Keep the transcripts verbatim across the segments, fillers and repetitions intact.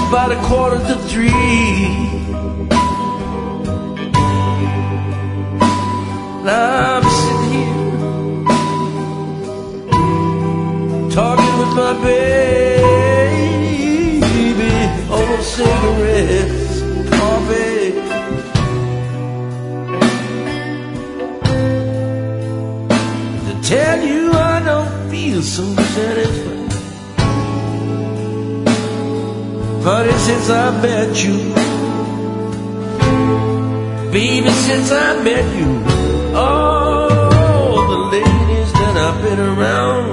about a quarter to three. Now I'm sitting here talking with my baby over cigarettes, coffee. To tell you I don't feel so satisfied, honey, since I met you, baby, since I met you, all the ladies that I've been around,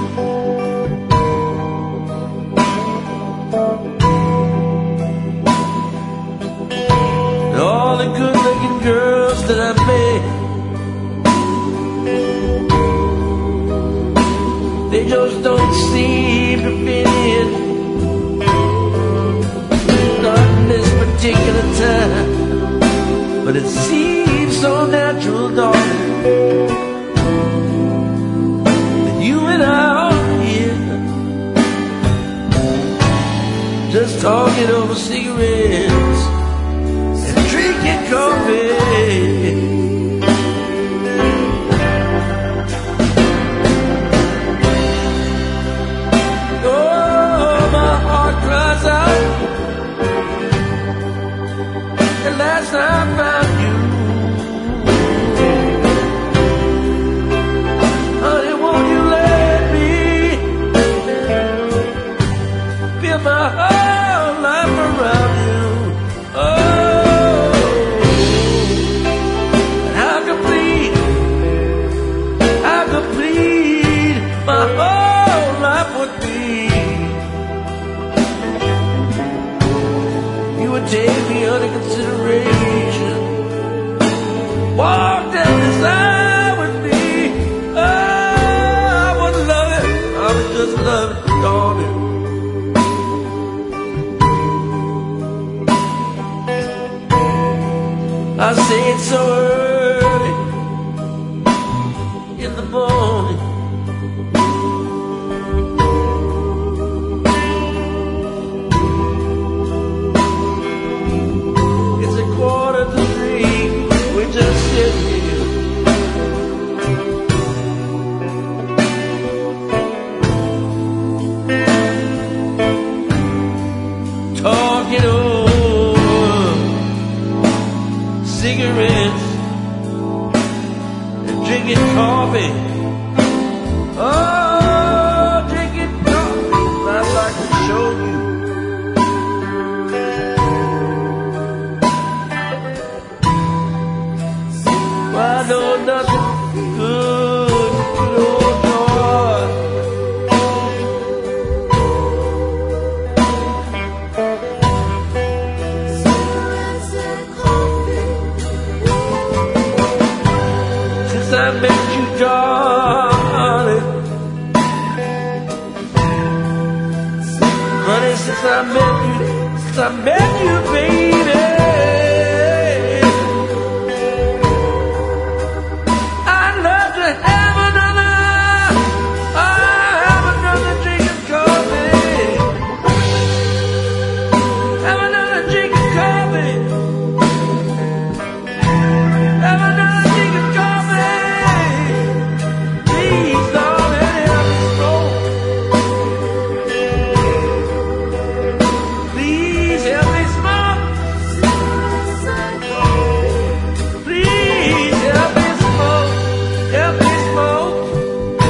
and all the good-looking girls that I've met, they just don't seem to fit in. Particular time, but it seems so natural, darling, that you and I are here, just talking over cigarettes and drinking coffee. Oh, my heart cries out. Last I found you, honey, won't you let me build my whole life around you? Oh, and how complete, how complete my whole life would be. You would take me under consideration, walk down this aisle with me. Oh, I would love it, I would just love it, darling. I say it so early in the morning, just sit here talking over cigarettes and drinking coffee. Oh, drinking coffee, I'd like to show you. I know nothing good, good old George. Since I met you, darling, honey, since I met you, since I met you, baby.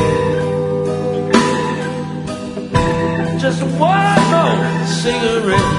Just one more cigarette.